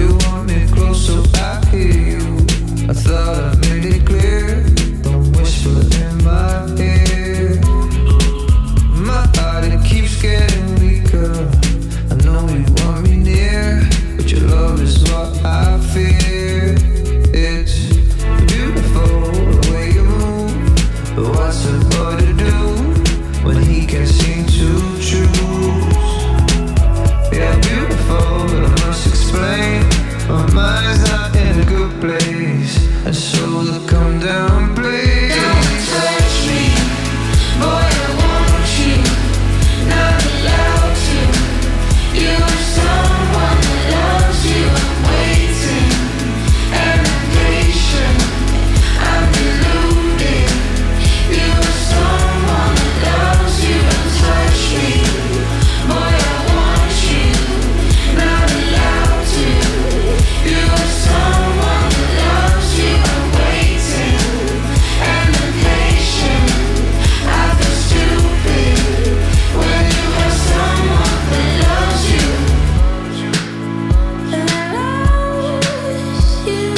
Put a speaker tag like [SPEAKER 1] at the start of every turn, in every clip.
[SPEAKER 1] you want me close so I hear you. I thought I made it clear. Don't whisper in my ear. My heart, it keeps getting weaker. I know you want me near, but your love is what I fear. It's beautiful the way you move, but what's a boy to do when he can't seem to choose? Yeah, beautiful, but I must explain. My mind's not in a good place, and so look, come down, please.
[SPEAKER 2] Don't touch me, boy, I want you, not allowed to. You're someone that loves you. I'm waiting and I'm patient. I'm deluded. You're someone that loves you. Don't touch me, boy, I want you, not allowed to. You're someone that loves you. I'm waiting and I'm patient. I feel stupid when you have someone that loves you. That loves you.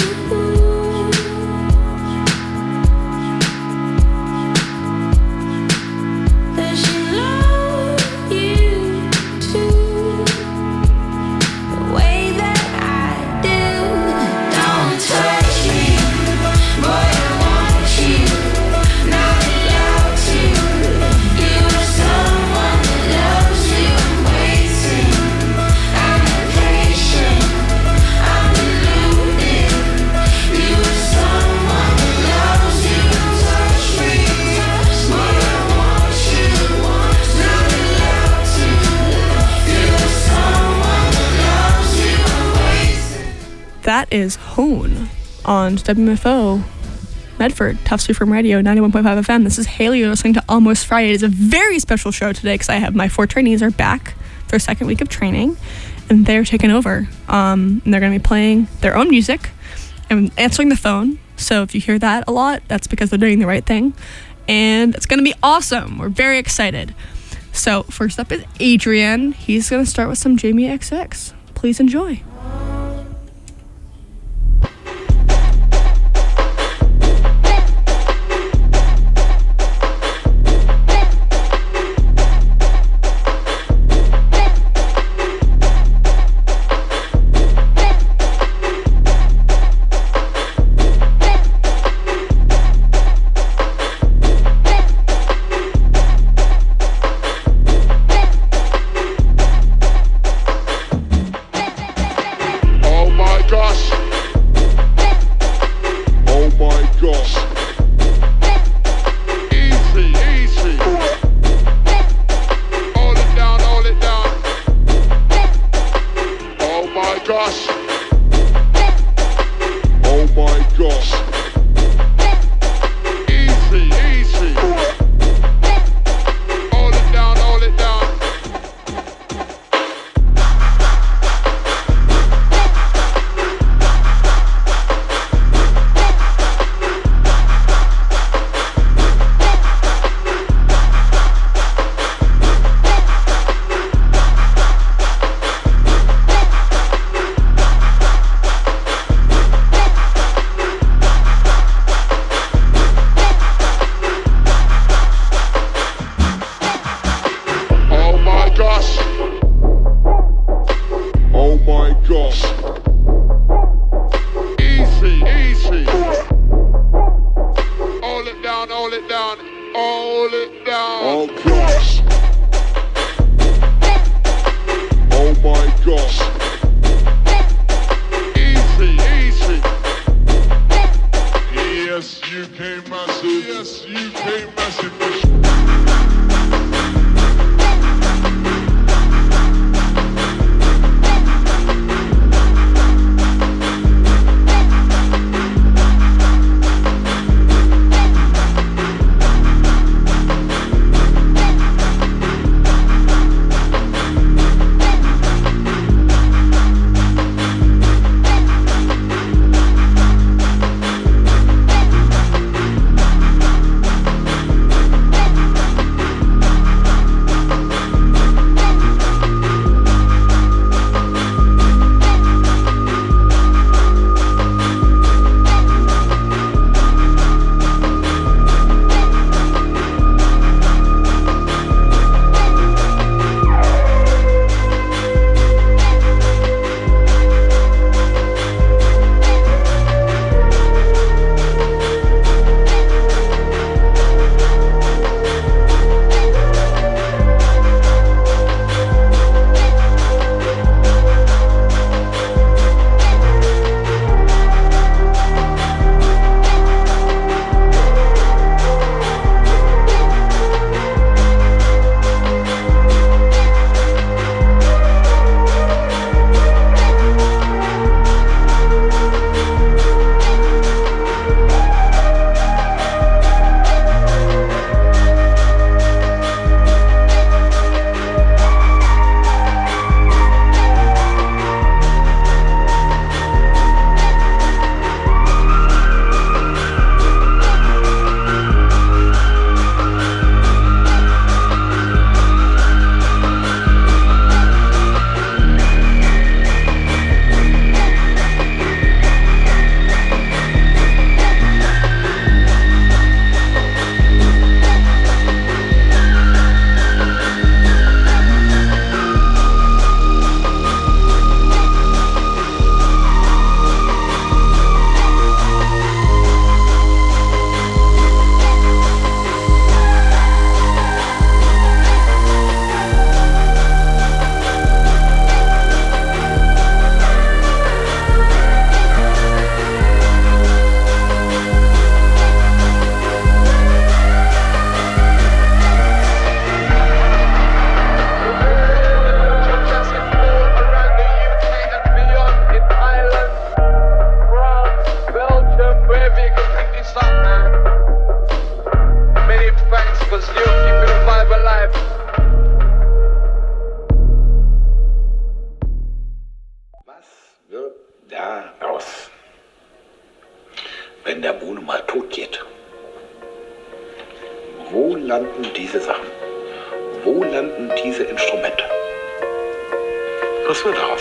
[SPEAKER 2] That she loves you too, the way that I do. Don't touch me, boy, I want you, not allowed to. You're someone that loves you. I'm waiting, I'm impatient, I'm deluded. You're someone that loves you. Don't touch me, boy, I want you, not allowed to. You're someone that loves you. I'm waiting.
[SPEAKER 3] That is Hone on WMFO Medford, Tufts Freeform Radio, 91.5 FM. This is Haley. You're listening to Almost Friday. It is a very special show today because I have my 4 trainees are back for their second week of training, and they're taking over. And they're going to be playing their own music and answering the phone. So if you hear that a lot, that's because they're doing the right thing. And it's going to be awesome. We're very excited. So first up is Adrian. He's going to start with some Jamie XX. Please enjoy.
[SPEAKER 4] aus. Wenn der Bohne mal tot geht, wo landen diese Sachen? Wo landen diese Instrumente? Was wird daraus?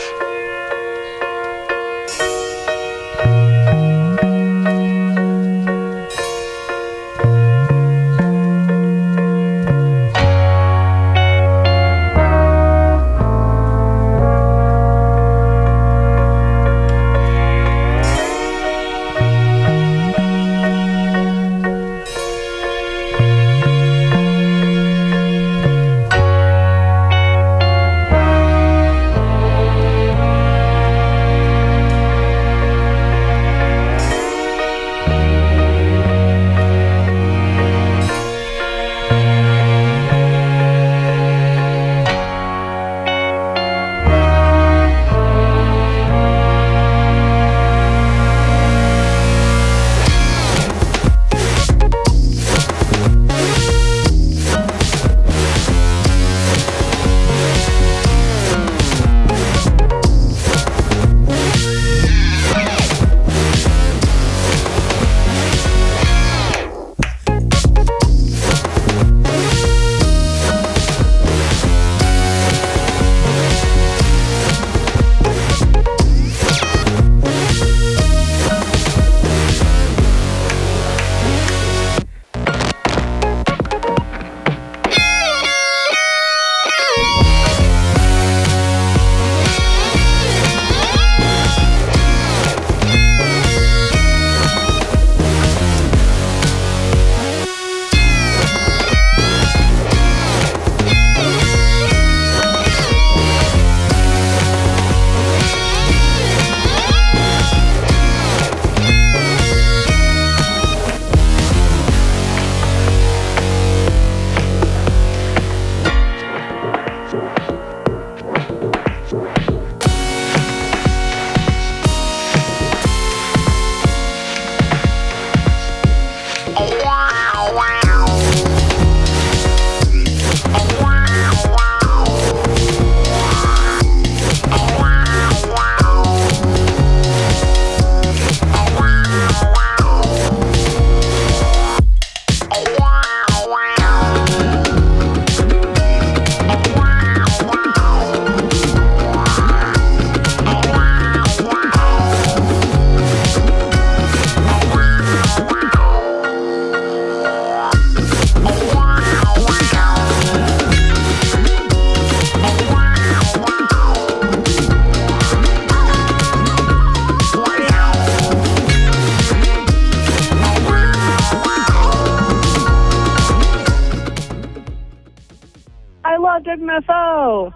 [SPEAKER 5] I love WMFO.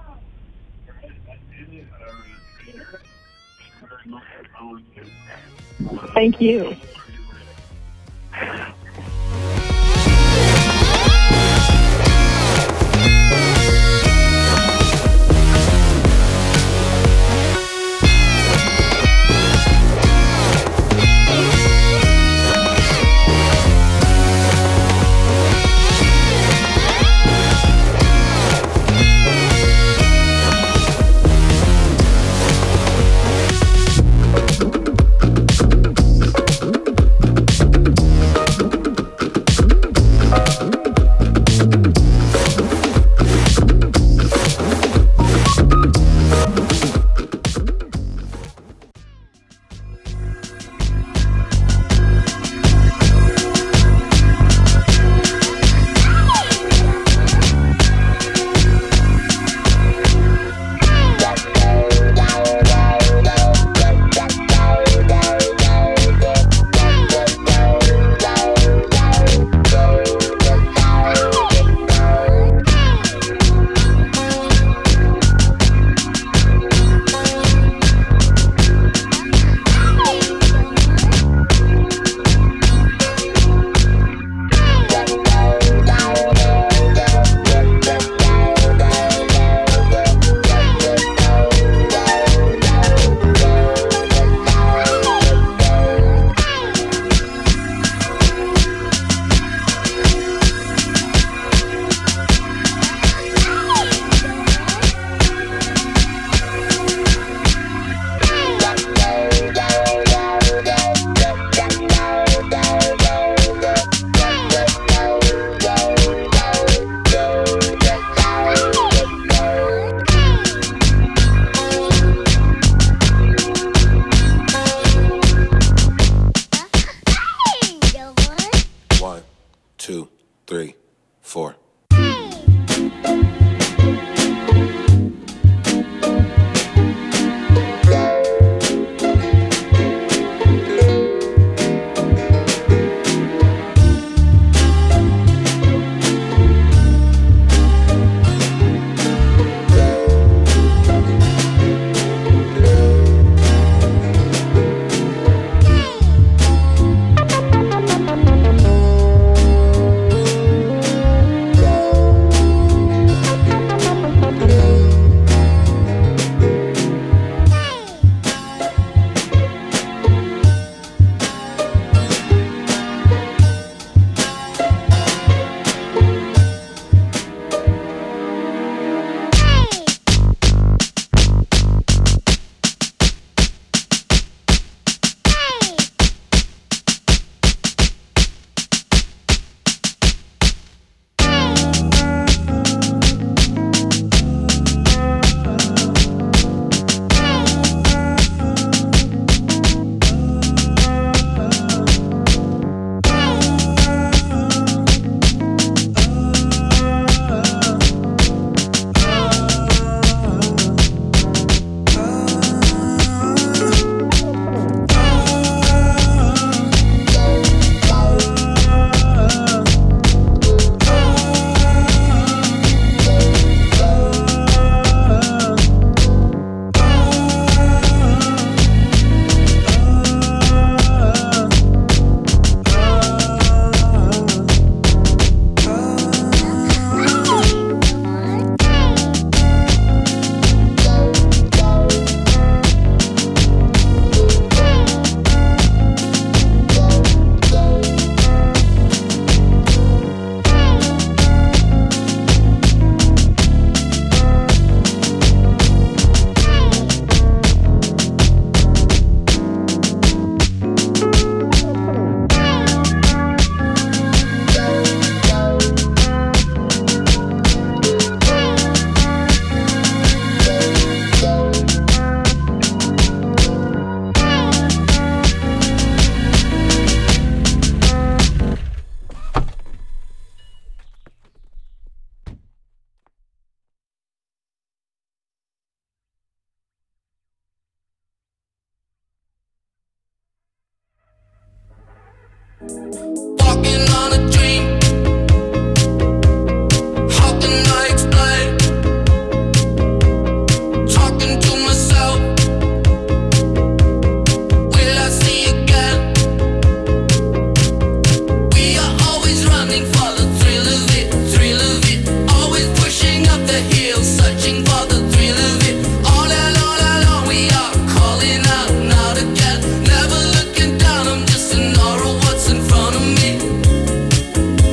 [SPEAKER 5] Thank you.
[SPEAKER 6] 3, 4.
[SPEAKER 2] Walking on a dream. How can I explain? Talking to myself. Will I see again? We are always running for the thrill of it, thrill of it. Always pushing up the hill, searching for the thrill of it. All along we are calling out and out again. Never looking down, I'm just in awe of what's in front of me.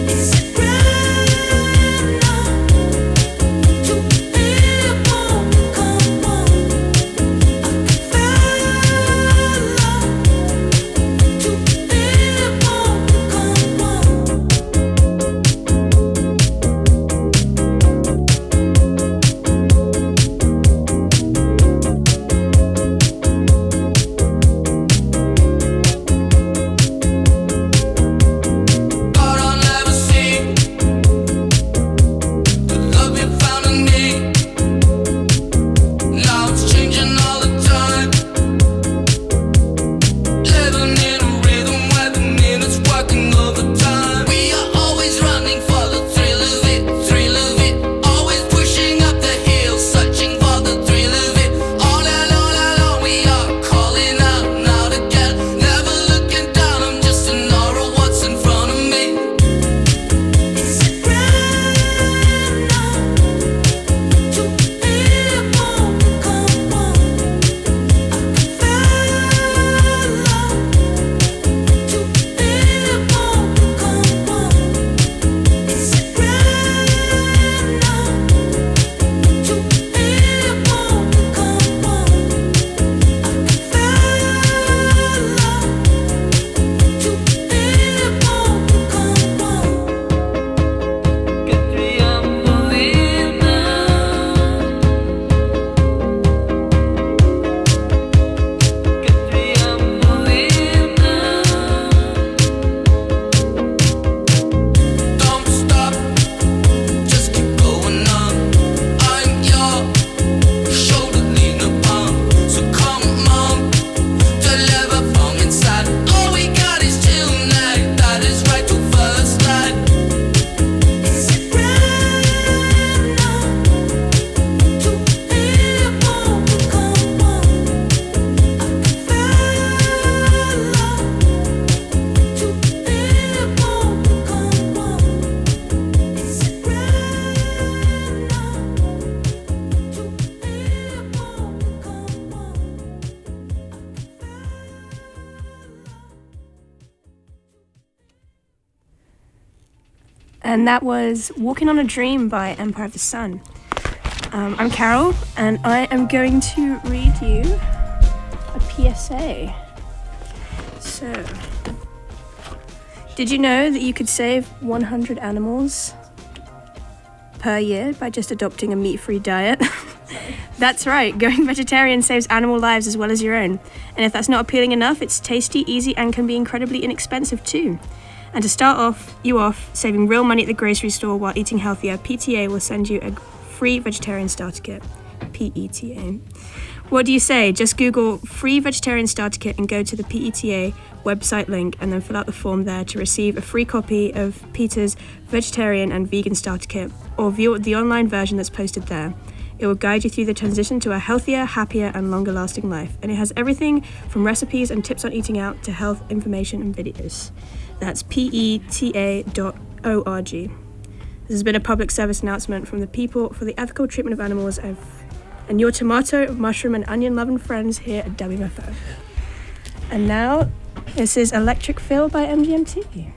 [SPEAKER 6] And that was Walking on a Dream by Empire of the Sun. I'm Carol, and I am going to read you a PSA. So, did you know that you could save 100 animals per year by just adopting a meat-free diet? That's right, going vegetarian saves animal lives as well as your own. And if that's not appealing enough, it's tasty, easy, and can be incredibly inexpensive too. And to start you off saving real money at the grocery store while eating healthier, PTA will send you a free vegetarian starter kit. PETA. What do you say? Just Google free vegetarian starter kit and go to the PETA website link and then fill out the form there to receive a free copy of PETA's vegetarian and vegan starter kit, or view the online version that's posted there. It will guide you through the transition to a healthier, happier, and longer-lasting life. And it has everything from recipes and tips on eating out to health information and videos. That's PETA.org. This has been a public service announcement from the People for the Ethical Treatment of Animals and your tomato, mushroom, and onion-loving friends here at WMFO. And now, this is Electric Feel by MGMT.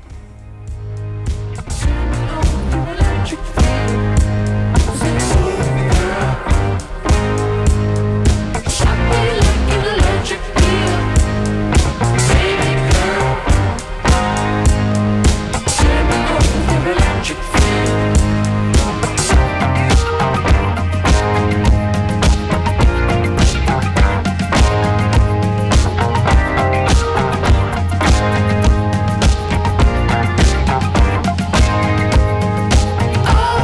[SPEAKER 2] Oh,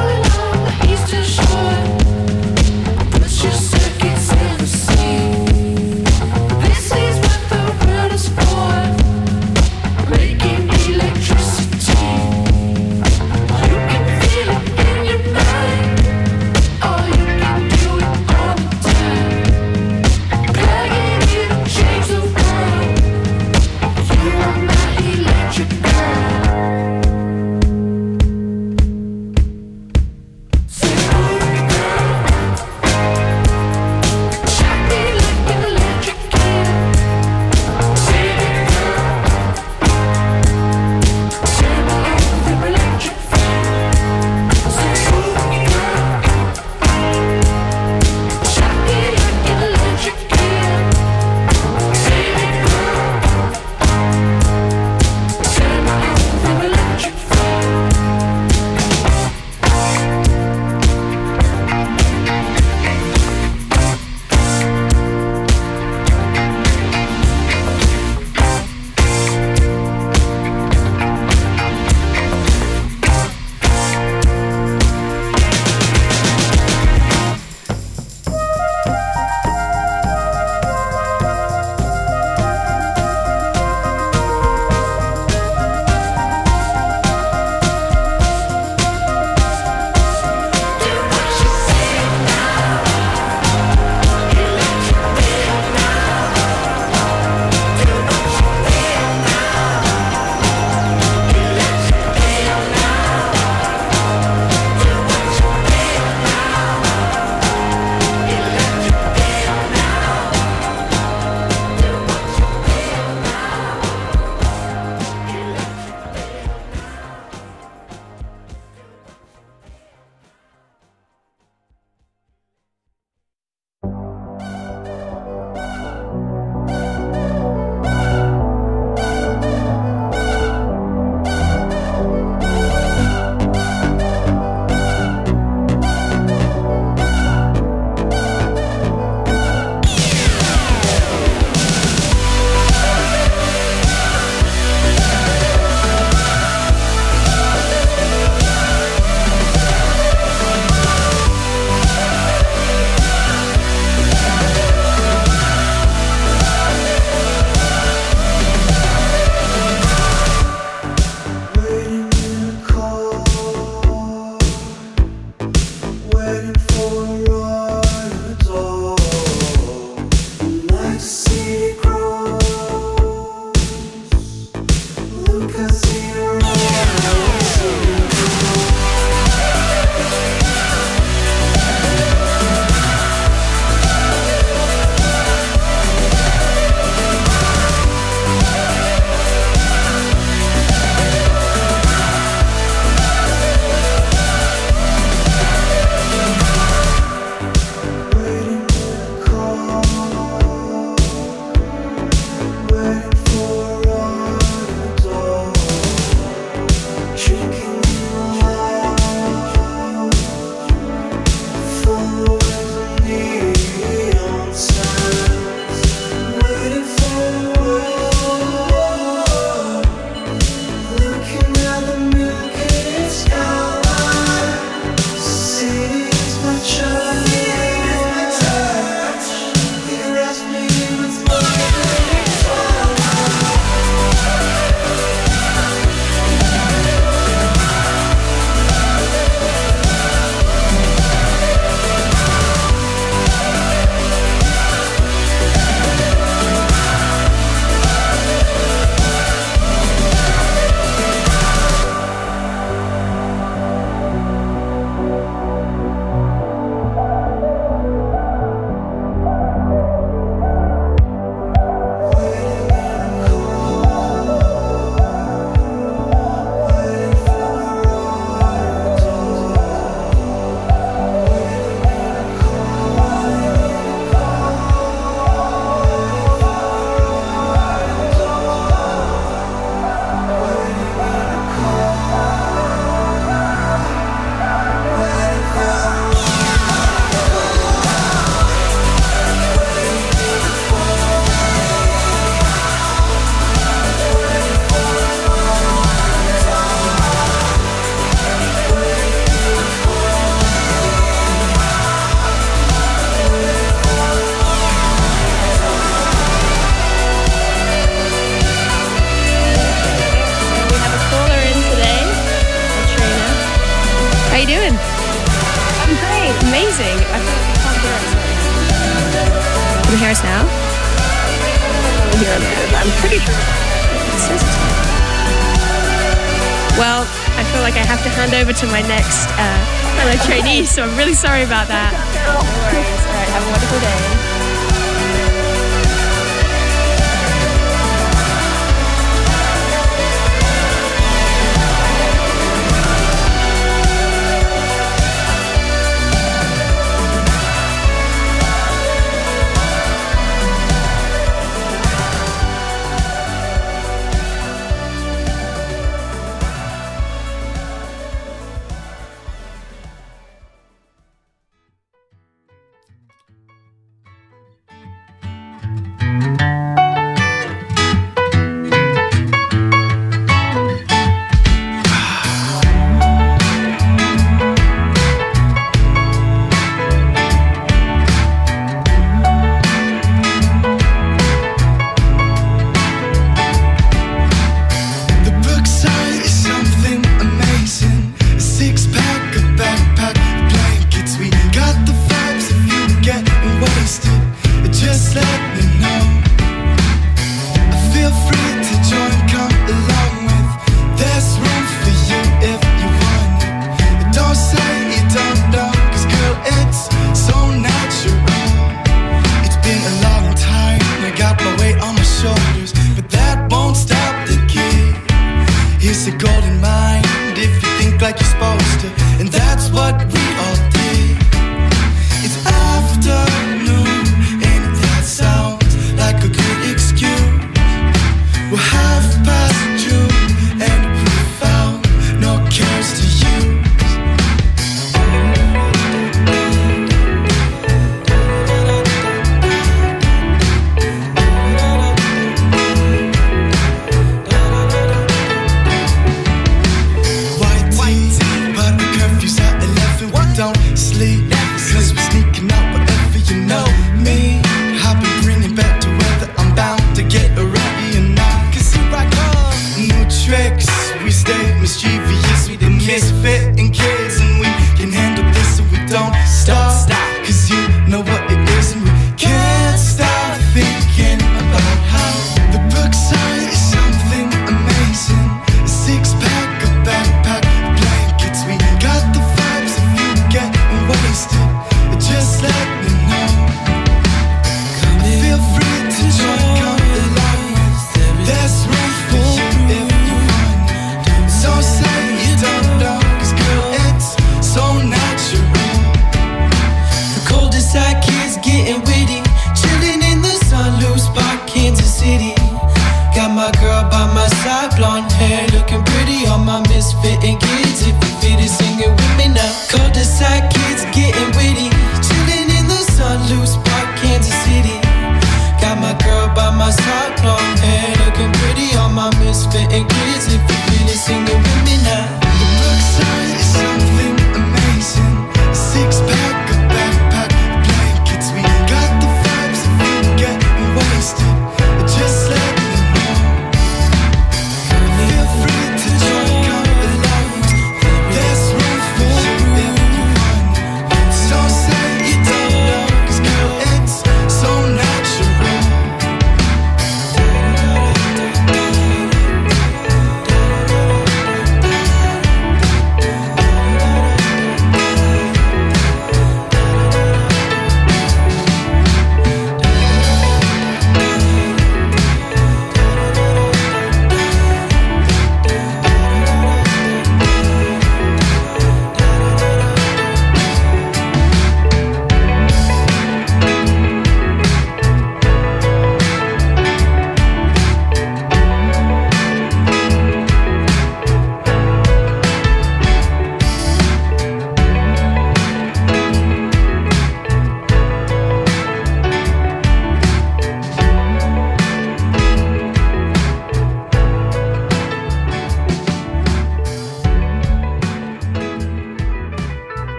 [SPEAKER 6] amazing. I can't hear us right now. Can you hear us now?
[SPEAKER 5] I'm hearing it. I'm pretty sure.
[SPEAKER 6] It says it's on. Well, I feel like I have to hand over to my next fellow trainee, so I'm really sorry about that. No worries. All right, have a wonderful day.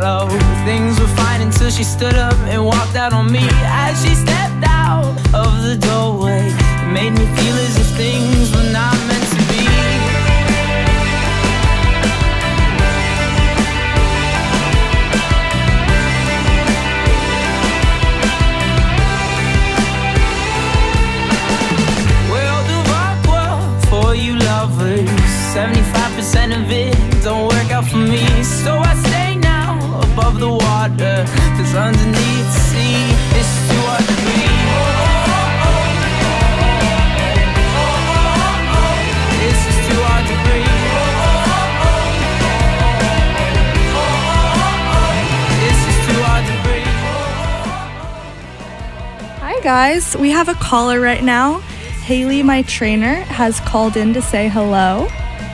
[SPEAKER 7] low. Things were fine until she stood up and walked out on me. As she stepped out of the doorway, it made me feel as if things were not meant to be. World of aqua for you lovers, 75% of it don't work out for me. So I stay now above the water, 'cause underneath the sea it's too hard to breathe. It's just too hard to breathe. It's just too hard to breathe.
[SPEAKER 8] Hi guys, we have a caller right now. Haley, my trainer, has called in to say hello.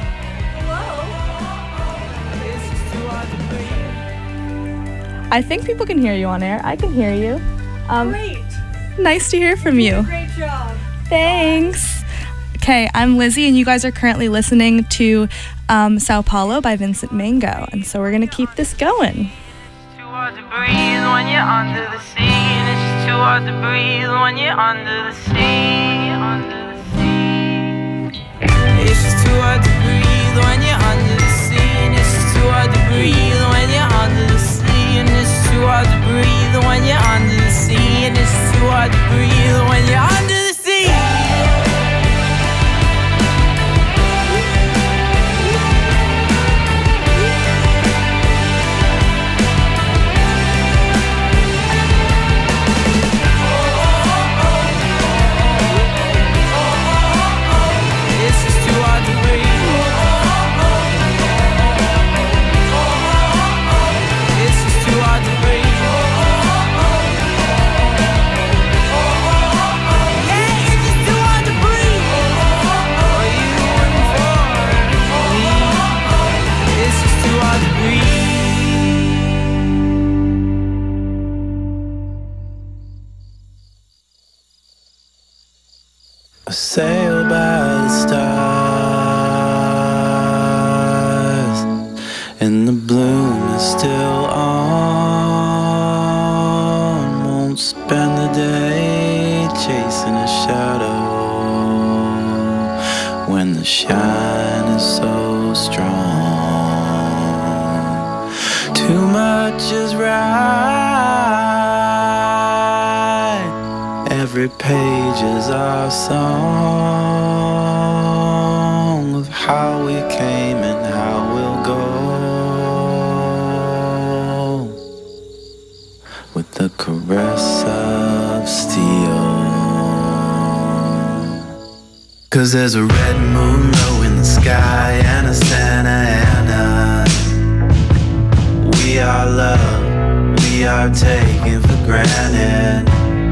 [SPEAKER 8] I think people can hear you on air. I can hear you.
[SPEAKER 5] Great.
[SPEAKER 8] Nice to hear from you.
[SPEAKER 5] Great job.
[SPEAKER 8] Thanks. Okay, I'm Lizzie, and you guys are currently listening to Sao Paulo by Vincent Mango. And so we're going to keep this going.
[SPEAKER 7] Too hard to breathe when you're under the sea, and it's just too hard to breathe when you're under the sea. Under the sea. It's just too hard to breathe when you're under the sea, and it's just too hard to breathe when you're under the sea. And it's too hard to breathe when you're under the sea. And it's too hard to breathe when you're under the sea. It's just too hard to breathe. It's just too hard to breathe. Yeah, it's just too hard to breathe. For you and for me, it's just too hard to breathe.
[SPEAKER 9] I sail by the stars, and the bloom is still on. Won't spend the day chasing a shadow when the shine is so strong. Too much is right. Every page is our song of how we came and how we'll go, with the caress of steel. 'Cause there's a red moon low in the sky and a Santa Ana. We are love, we are taken for granted.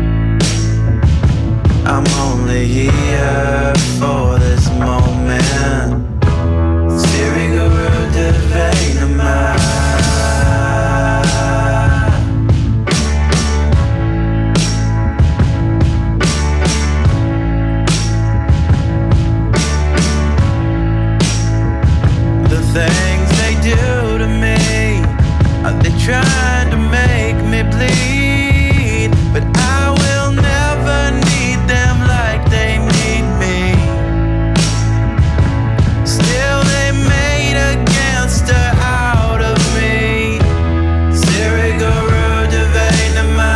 [SPEAKER 9] I'm only here for this moment. Siriguru Devainama. The things they do to me, are they trying to make me bleed? But I will never need them like they need me. Still they made a gangster out of me. Siriguru Devainama.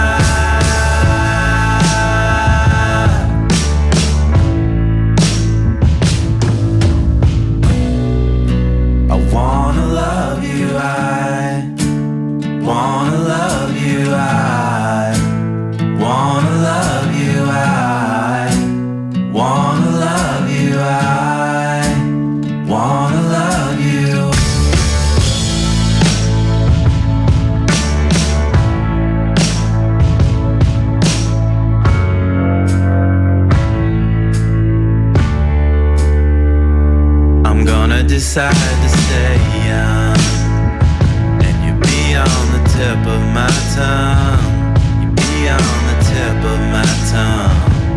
[SPEAKER 9] I wanna love you, I wanna love you, I wanna love you, I wanna love you, I wanna love you. I'm gonna decide to stay young, and you be on the tip of my tongue. You be on the tip of my tongue.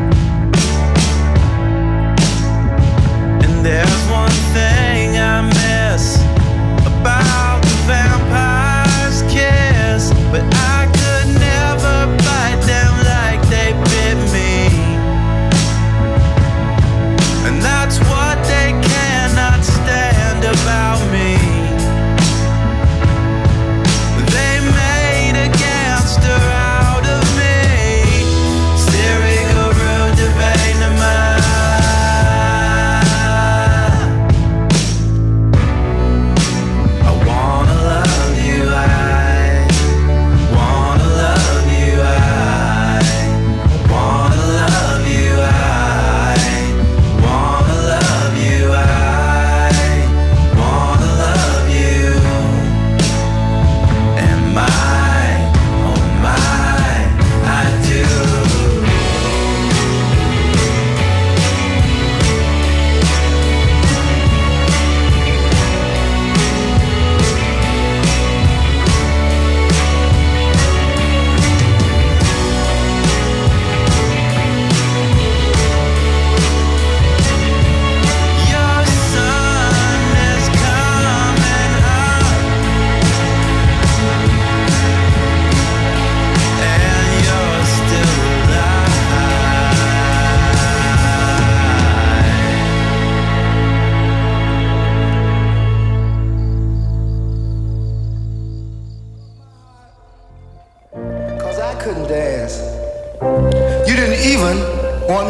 [SPEAKER 9] And there's one thing I miss about the vampire's kiss.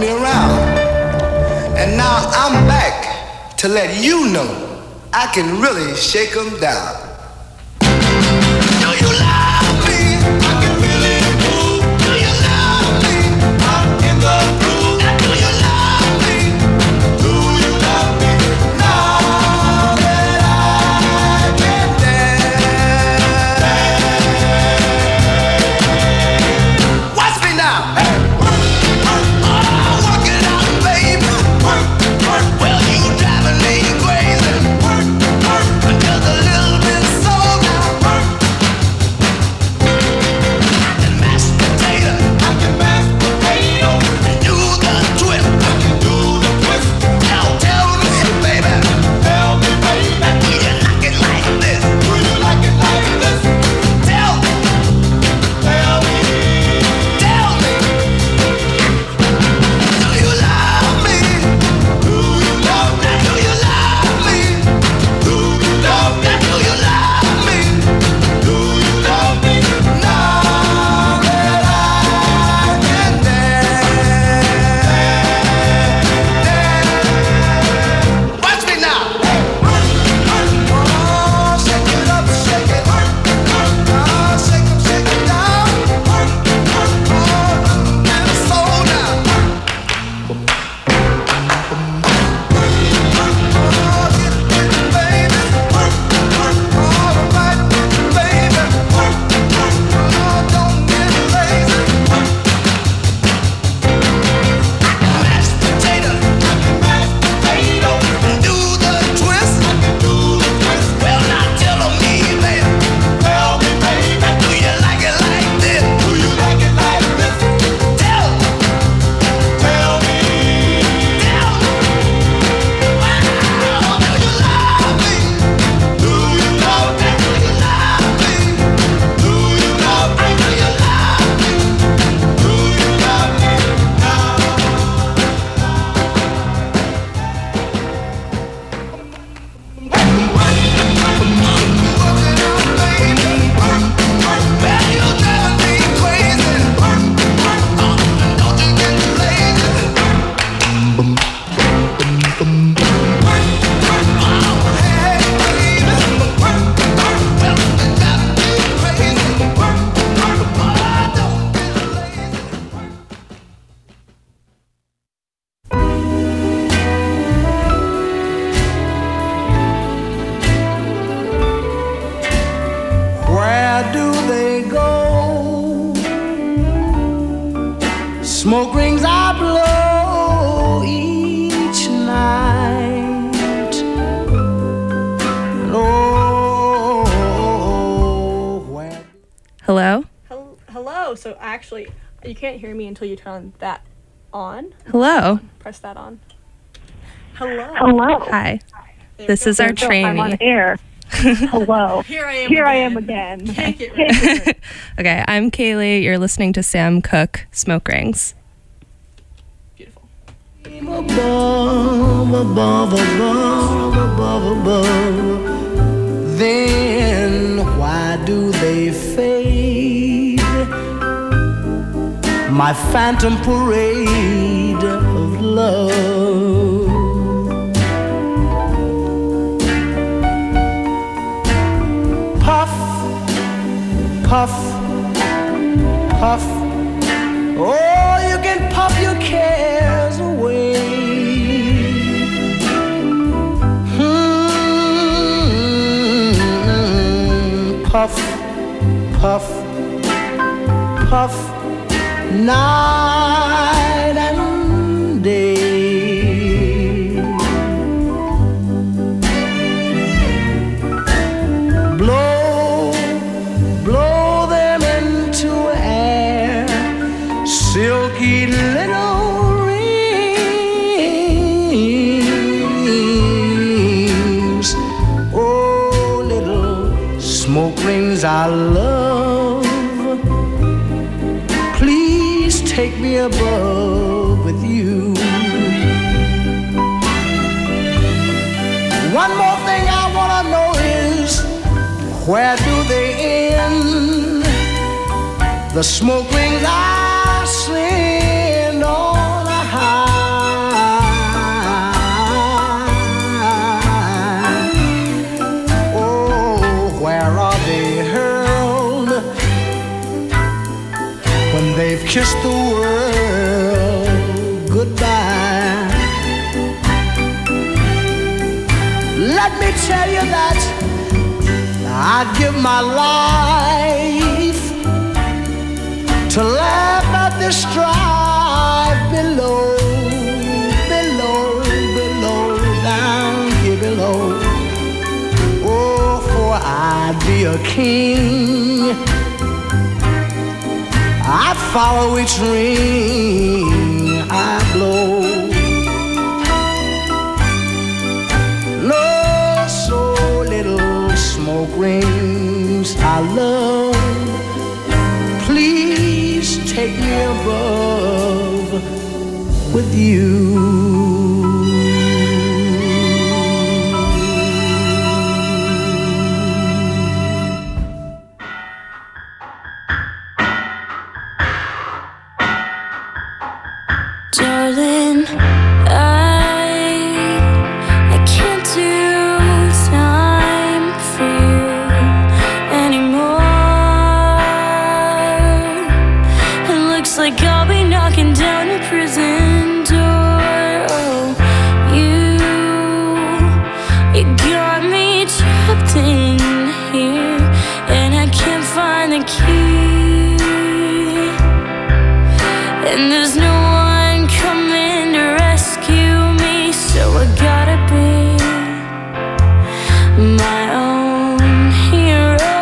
[SPEAKER 10] me around. And now I'm back to let you know I can really shake them down. Do you love me? I can really move. Do you love me? I'm in the groove. Do you love me? Do you love me? Now that I can dance. Watch me now. Hey. Oh, work it out, baby. Work. Well, you driving me crazy. Work. Just a little bit soul now. Work. And mashed potato. I can mash potato. And do the twist. I can do the twist. Now tell me, baby. Tell me, baby. Do you like it like this? Do you like it like this? Tell me. Tell me. Tell me. Do you love me? Do you love me? Do you love me? Do you love me? Do you love me? Do you love me? Now that I can dance. Watch me now. Oh, shake it up, shake it. Oh, shake it down. Oh, and soul now. Where do they go? Smoke rings I blow each night. Oh, where?
[SPEAKER 8] Hello?
[SPEAKER 3] Hello. So actually, you can't hear me until you turn that on.
[SPEAKER 8] Hello.
[SPEAKER 3] Press that on. Hello.
[SPEAKER 5] Hello.
[SPEAKER 8] Hi. This is our
[SPEAKER 5] So I'm on
[SPEAKER 8] trainee.
[SPEAKER 5] air. Hello.
[SPEAKER 3] Here I am.
[SPEAKER 5] Here I am again.
[SPEAKER 3] Take it right.
[SPEAKER 8] Okay, I'm Kaylee. You're listening to Sam Cooke, Smoke Rings.
[SPEAKER 3] Beautiful.
[SPEAKER 10] Above, above, above, above, above. Then why do they fade? My phantom parade of love. Puff, puff, puff. Oh, you can puff your cares away. Puff, puff, puff, night and day. Blow, blow them into air, silky little rings. Oh, little smoke rings I love, please take me above with you. One more thing I wanna know is, where do they end? The smoke rings I send on a high. kiss the world goodbye. Let me tell you that I'd give my life to laugh at the strife below, down here below. Oh, for I'd be a king, I'd follow each ring I blow. No, so little smoke rings I love, please take me above with you.
[SPEAKER 2] Darling, I can't do time for you anymore. It looks like I'll be knocking down your prison door. Oh, you got me trapped in here, and I can't find the key. And there's no coming to rescue me, so I gotta be my own hero.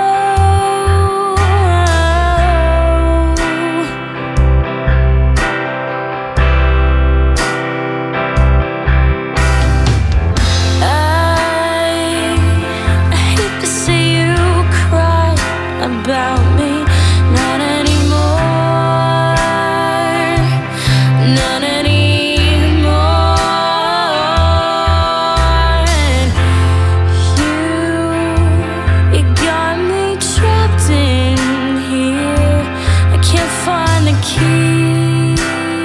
[SPEAKER 2] I hate to see you cry about me, not anymore. None anymore. And you got me trapped in here. I can't find the key,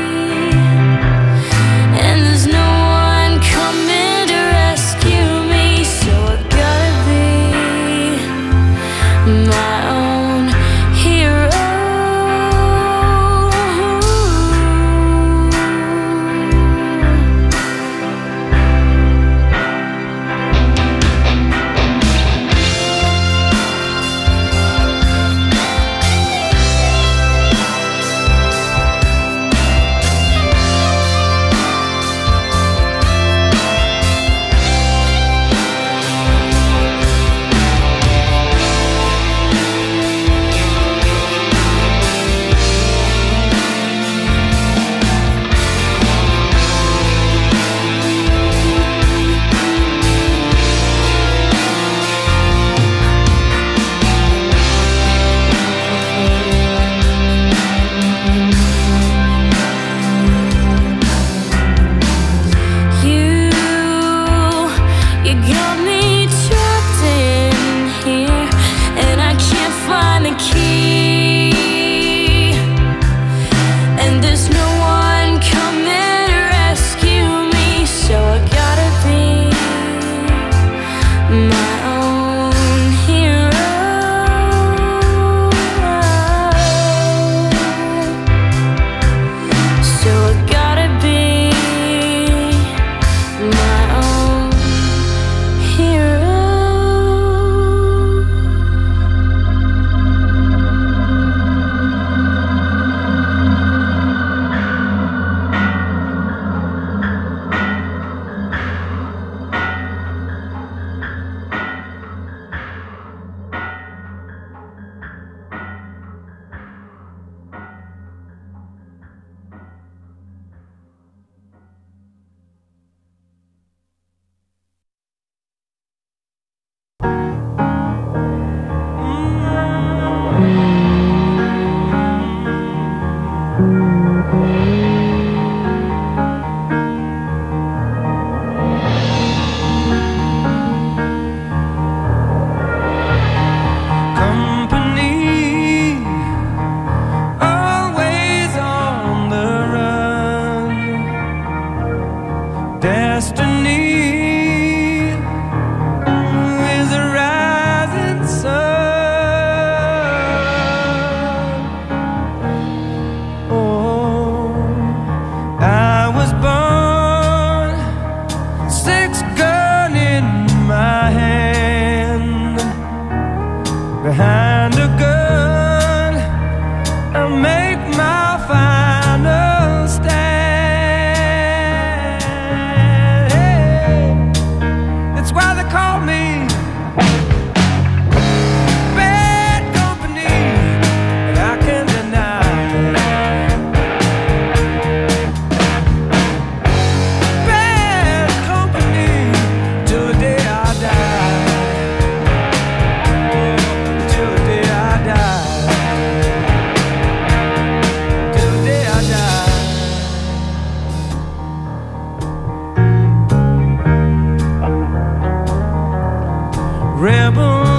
[SPEAKER 2] and there's no one coming to rescue me, so I gotta be my own hero.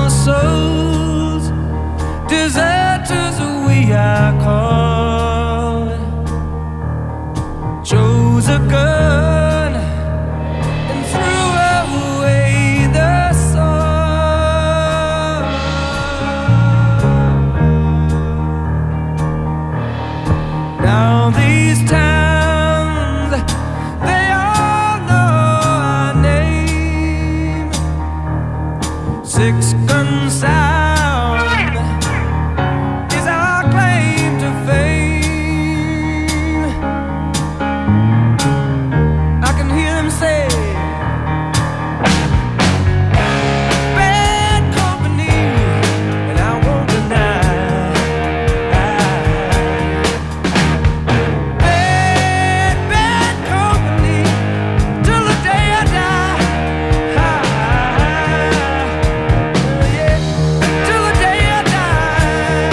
[SPEAKER 1] our souls, deserters we are called. Chose a gun and threw away the sword. Now these towns, they all know our name. Six-gun sound is our claim to fame. I can hear them say, bad company, and I won't deny. Bad company, till the day I die. Yeah, till the day I die.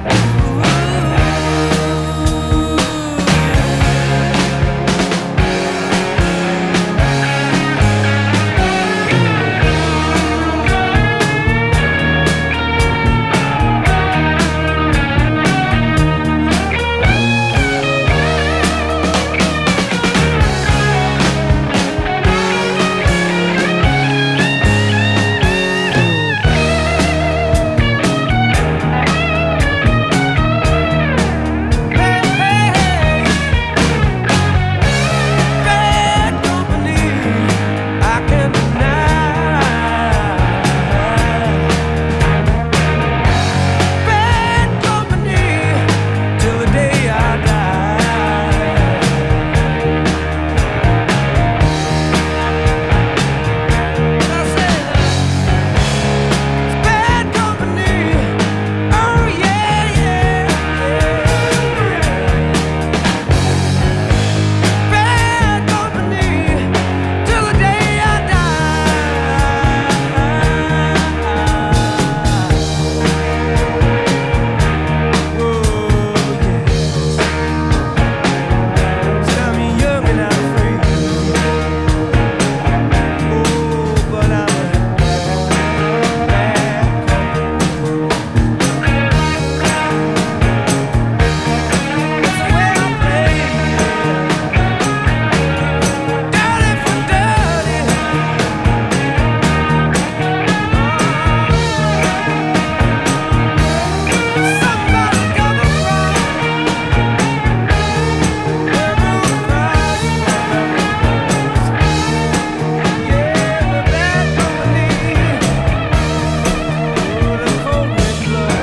[SPEAKER 1] Bad company, I can't deny. Bad company, till the day I die. I said, it's bad company. Oh yeah, yeah, bad company, till the day I die. Whoa, yes. Tell me young and I'm free. Oh, but I'm a bad That's the way I play. Dirty for dirty. Somebody got me wrong. Every cross. Yeah, the bad company. Oh, the cold wind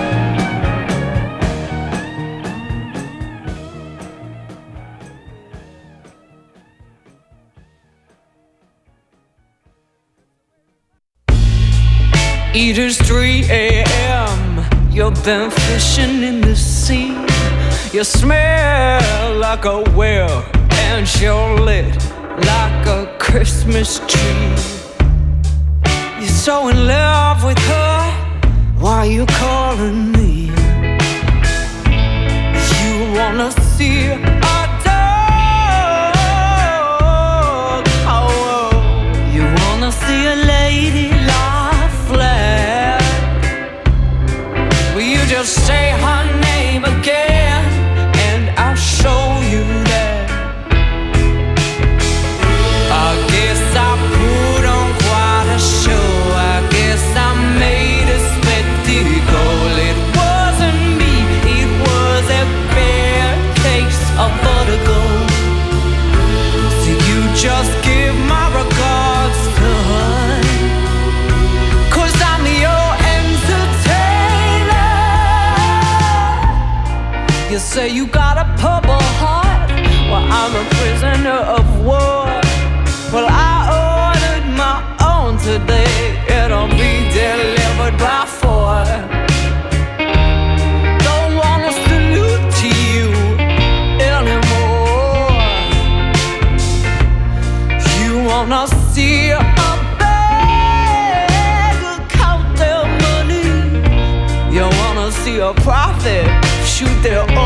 [SPEAKER 1] Eaters 3 a.m. You've been fishing in the sea. You smell like a whale and you're lit like a Christmas tree. You're so in love with her. Why are you calling me? You wanna see a dog. Oh, you wanna see a lady lie flat. Will you just say her name again and I'll show you that. I guess I put on quite a show. I guess I made a spectacle. It wasn't me, it was a bad case of vertigo. So you just give my regards to her, 'cause I'm your entertainer. You say you got a purple heart. Well, I'm a prisoner of war. Well, I ordered my own today. It'll be delivered by 4. Don't wanna salute to you anymore. You wanna see a beggar count their money. You wanna see a prophet shoot their